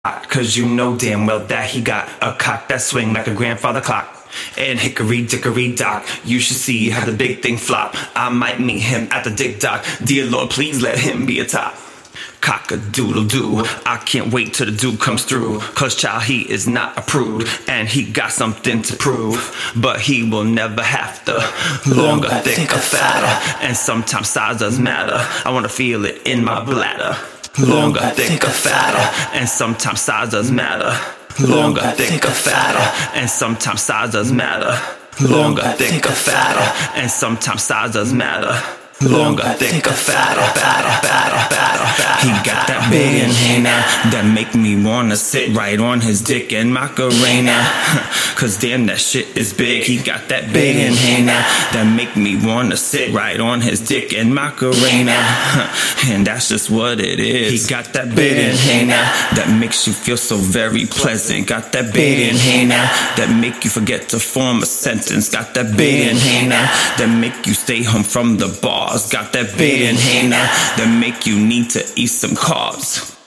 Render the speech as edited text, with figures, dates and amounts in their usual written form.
Cause you know damn well that he got a cock that swing like a grandfather clock. And hickory dickory dock, you should see how the big thing flop. I might meet him at the dick dock. Dear Lord, please let him be a top. Cock-a-doodle-doo, I can't wait till the dude comes through. Cause child, he is not approved, and he got something to prove. But he will never have to. Longer, thicker, fatter, and sometimes size does matter. I wanna feel it in my bladder. Longer, thicker, fatter, and sometimes size does matter. Longer, thicker, fatter, and sometimes size does matter. Longer, thicker, fatter, and sometimes size does matter. Longer, thicker, fatter, fatter, fatter, fatter. He got that big in here now that make me wanna sit right on his dick and Macarena. Cause damn, that shit is big. He got that big in here now that make me wanna sit right on his dick and Macarena. And that's just what it is. He got that big in here now that makes you feel so very pleasant. Got that big in here now that make you forget to form a sentence. Got that big in here now that make you stay home from the bar. Got that bait in here now that make you need to eat some carbs.